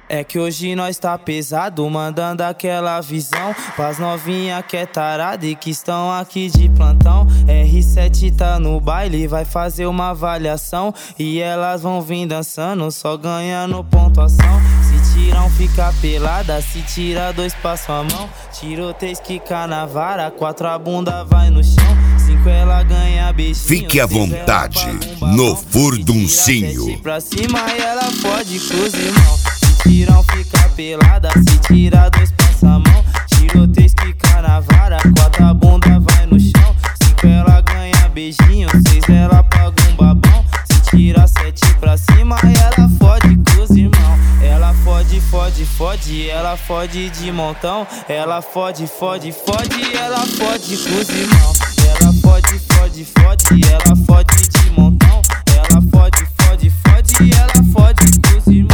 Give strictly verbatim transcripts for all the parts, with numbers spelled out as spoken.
É que hoje nós tá pesado, mandando aquela visão pras novinha que é tarada e que estão aqui de plantão. R sete tá no baile, vai fazer uma avaliação e elas vão vir dançando, só ganhando pontuação. Se tiram fica pelada, se tira dois passa a mão. Tiroteio quica na vara, quatro a bunda vai no chão. Cinco ela ganha beijinho. Fique à vontade no furduncinho. Pra cima e ela pode com os irmãos. Tirão fica pelada, se tira dois passa a mão. Tiroteio quica na vara, quatro a bunda vai no chão. Cinco ela ganha beijinho, seis ela paga um babão. Se tira sete pra cima e ela fode com os irmãos. Ela fode, fode, fode, ela fode de montão. Ela fode, fode, fode, ela fode com os irmãos. Ela fode, fode, fode, ela fode de montão. Ela fode, fode, fode, ela fode com os irmãos.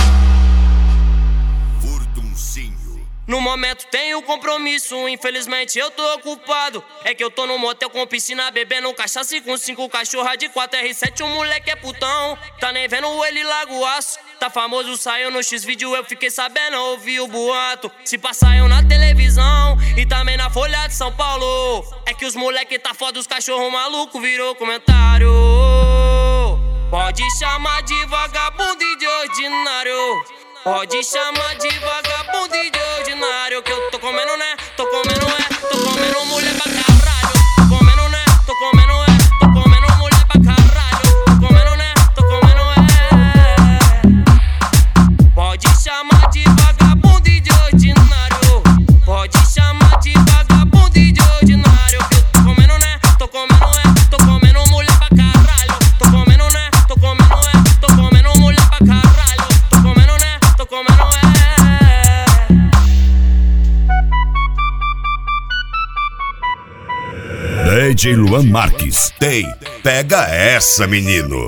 No momento tenho compromisso, infelizmente eu tô ocupado. É que eu tô no motel com piscina, bebendo cachaça e com cinco cachorra de quatro R sete, um moleque é putão. Tá nem vendo ele larga o aço. Tá famoso, saiu no X-Vídeo, eu fiquei sabendo, ouvi o boato. Se passaiu na televisão e também na Folha de São Paulo. É que os moleque tá foda, os cachorros maluco virou comentário. Pode chamar de vagabundo e de ordinário. Pode chamar de vagabundo e de ordinário. Que eu tô comendo, né? Tô comendo, é. Tô comendo mulher pra caralho. Tô comendo, né? Tô comendo, é. Tô comendo mulher pra caralho. Tô comendo, né? Tô comendo, é. Pode chamar de vagabundo e de ordinário. Pode chamar de vagabundo e de ordinário. Que eu tô comendo, né? Tô comendo, é. Tô comendo mulher pra caralho. Tô comendo, né? Tô comendo, é. Tô comendo mulher pra caralho. Tô comendo, né? Tô comendo, é. D J Luan Marques, tem, pega essa, menino.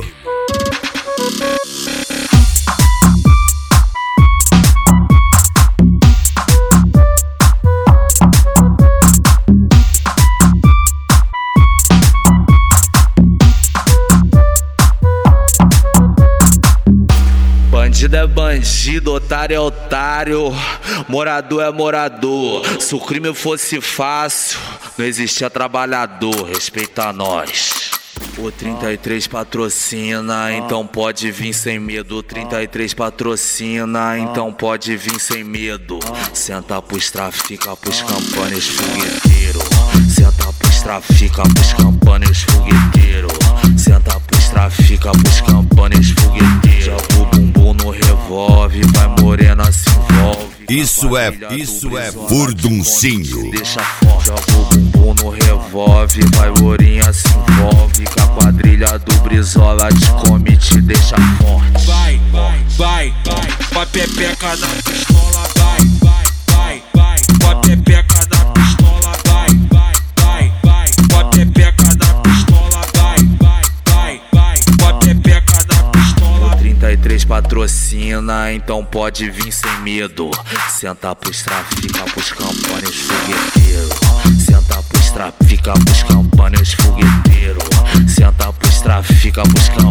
Bandido é bandido, otário é otário, morador é morador. Se o crime fosse fácil, não existia trabalhador, respeita nós. O trinta e três patrocina, então pode vir sem medo. O trinta e três patrocina, então pode vir sem medo. Senta pros trafica, pros campanhas fogueteiro. Senta pros trafica, pros campanhas fogueteiro. Senta pros trafica, pros campanhas fogueteiro. Joga o bumbum no revólver, vai morena se envolve. Isso é, isso é furduncinho. Deixa forte, joga o bumbum no revólver, vai lourinha se envolve. Com a quadrilha do Brizola te come, te deixa forte. Vai, vai, vai, vai, vai pepeca na pistola, vai, vai, vai, vai, vai pepeca na pistola, vai, vai, vai, vai, vai pepeca na pistola, vai, vai, vai, vai, vai pepeca na pistola. O trinta e três patrocina, então pode vir sem medo. Senta pros trafica, pros campanhas fogueteiro. Senta pros trafica, pros campanhas fogueteiro. Senta pros trafica, pros campanhas